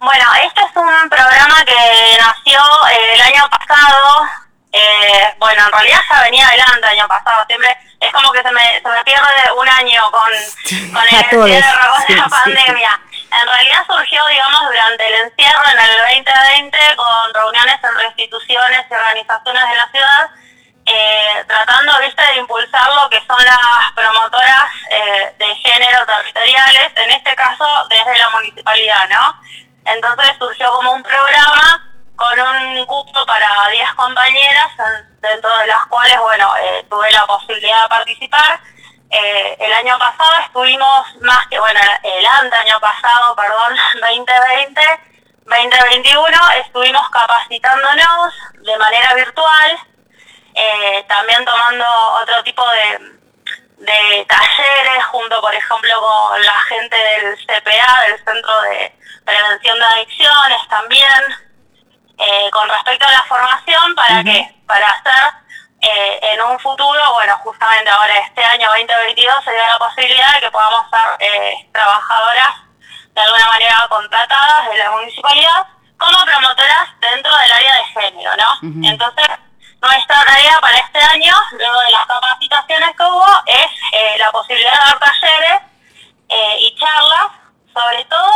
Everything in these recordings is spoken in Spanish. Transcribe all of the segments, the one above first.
Bueno, este es un programa que nació el año pasado. Bueno, en realidad ya venía adelante el año pasado. Siempre es como que se me pierde un año con el encierro, con la pandemia. En realidad surgió, digamos, durante el encierro en el 2020 con reuniones entre instituciones y organizaciones de la ciudad, tratando, viste, de impulsar lo que son las promotoras de género territoriales, en este caso desde la municipalidad, ¿no? Entonces surgió como un programa con un cupo para 10 compañeras, dentro de las cuales, bueno, tuve la posibilidad de participar. El año pasado estuvimos más que, bueno, el año pasado, perdón, 2020, 2021, estuvimos capacitándonos de manera virtual, también tomando otro tipo de talleres junto, por ejemplo, con la gente del CPA, del Centro de Prevención de Adicciones también, con respecto a la formación, ¿para qué? Para hacer en un futuro, bueno, justamente ahora este año 2022 se dio la posibilidad de que podamos ser trabajadoras de alguna manera contratadas de la municipalidad como promotoras dentro del área de género, ¿no? Entonces, nuestra tarea para este año, luego de las capacitaciones que hubo, es la posibilidad de dar talleres y charlas, sobre todo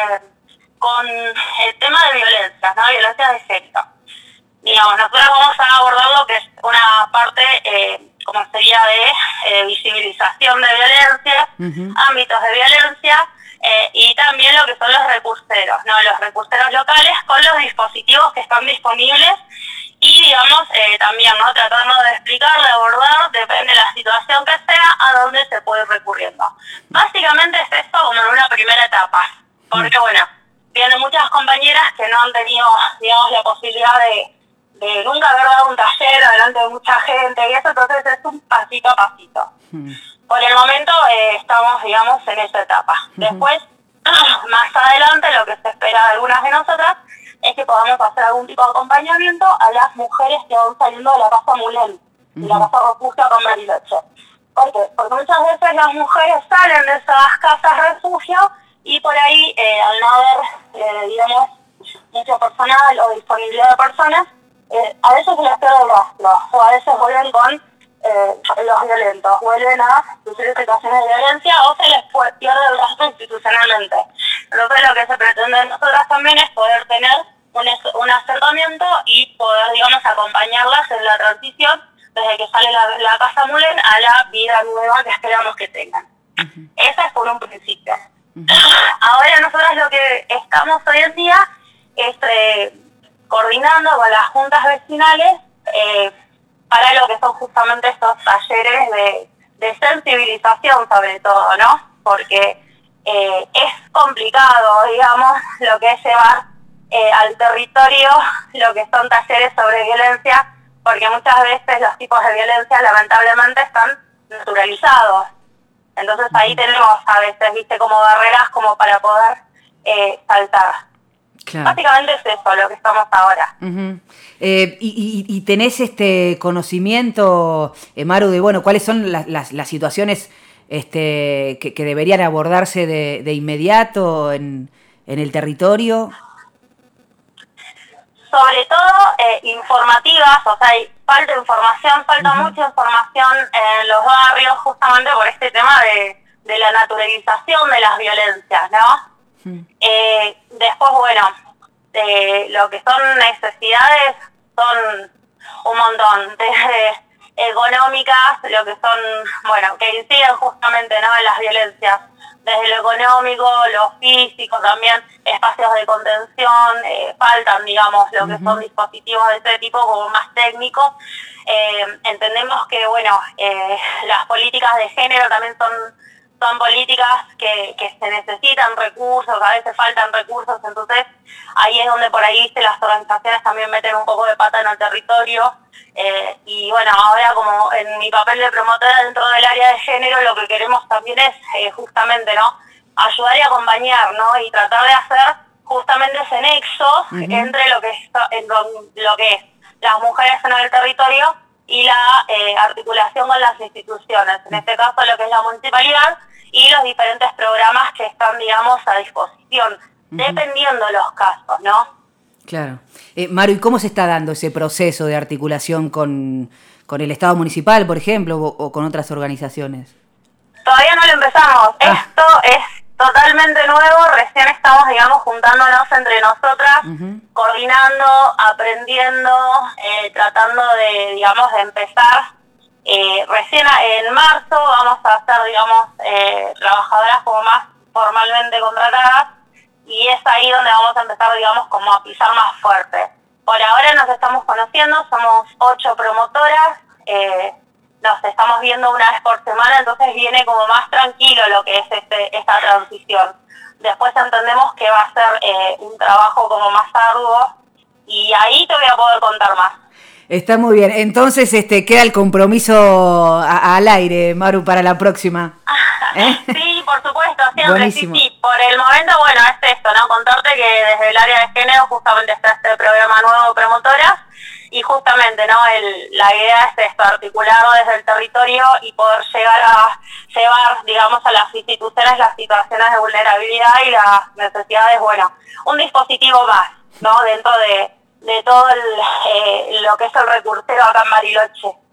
con el tema de violencias, ¿no? Violencias de género. Digamos, nosotros vamos a abordar lo que es una parte, como sería de visibilización de violencias, ámbitos de violencia, y también lo que son los recurseros, ¿no? Los recurseros locales con los dispositivos que están disponibles y, digamos, también, ¿no? Tratando de explicar, de abordar, depende de la situación que sea, a dónde se puede ir recurriendo. Básicamente es esto como en una primera etapa, porque, bueno, vienen muchas compañeras que no han tenido, digamos, la posibilidad de nunca haber dado un taller delante de mucha gente y eso, entonces es un pasito a pasito. Por el momento estamos, digamos, en esa etapa. Después, más adelante, lo que se espera de algunas de nosotras es que podamos hacer algún tipo de acompañamiento a las mujeres que van saliendo de la casa Mulén, de la casa refugio con Bariloche. ¿Por qué? Porque muchas veces las mujeres salen de esas casas refugio y por ahí, al no haber, digamos, mucho personal o disponibilidad de personas, a veces se les pierde el rastro, o a veces vuelven con los violentos, vuelven a sufrir situaciones de violencia o se les pierde el rastro institucionalmente. Entonces lo que se pretende de nosotras también es poder tener un acercamiento y poder, digamos, acompañarlas en la transición desde que sale la casa Mulén a la vida nueva que esperamos que tengan. Esa es por un principio. Ahora nosotros lo que estamos hoy en día es coordinando con las juntas vecinales para lo que son justamente estos talleres de sensibilización sobre todo, ¿no? Porque es complicado, digamos, lo que es llevar al territorio lo que son talleres sobre violencia, porque muchas veces los tipos de violencia lamentablemente están naturalizados. Entonces ahí tenemos a veces, viste, como barreras como para poder saltar. Claro. Básicamente es eso lo que estamos ahora. Y tenés conocimiento, Maru, de bueno, cuáles son las situaciones que deberían abordarse de inmediato en el territorio. Sobre todo informativas, o sea, falta información, falta mucha información en los barrios justamente por este tema de la naturalización de las violencias, ¿no? Después, bueno, lo que son necesidades son un montón, desde económicas, lo que son, bueno, que inciden justamente, ¿no?, en las violencias, desde lo económico, lo físico también, espacios de contención, faltan, digamos, lo que son dispositivos de ese tipo como más técnicos. Entendemos que, bueno, las políticas de género también son políticas que se necesitan recursos, a veces faltan recursos, entonces ahí es donde por ahí las organizaciones también meten un poco de pata en el territorio. Y bueno, ahora como en mi papel de promotora dentro del área de género, lo que queremos también es justamente, ¿no?, ayudar y acompañar, ¿no?, y tratar de hacer justamente ese nexo entre lo que es las mujeres en el territorio y la articulación con las instituciones, en este caso lo que es la municipalidad y los diferentes programas que están, digamos, a disposición dependiendo de los casos, ¿no? Claro. Maru, ¿y cómo se está dando ese proceso de articulación con el Estado municipal, por ejemplo, o con otras organizaciones? Todavía no lo empezamos. Esto es totalmente nuevo, recién estamos, digamos, juntándonos entre nosotras, coordinando, aprendiendo, tratando de, digamos, de empezar. Recién en marzo vamos a ser, digamos, trabajadoras como más formalmente contratadas, y es ahí donde vamos a empezar, digamos, como a pisar más fuerte. Por ahora nos estamos conociendo, somos 8 promotoras, nos estamos viendo una vez por semana, entonces viene como más tranquilo lo que es esta transición. Después entendemos que va a ser un trabajo como más arduo, y ahí te voy a poder contar más. Está muy bien. Entonces queda el compromiso al aire, Maru, para la próxima. Sí, por supuesto, siempre. Buenísimo. Sí. Por el momento, bueno, es esto, ¿no? Contarte que desde el área de género justamente está este programa nuevo, Promotoras, y justamente, ¿no? La idea es esto, articularlo desde el territorio y poder llegar a llevar, digamos, a las instituciones las situaciones de vulnerabilidad y las necesidades, bueno, un dispositivo más, ¿no? Dentro de todo lo que es el recursero acá en Bariloche.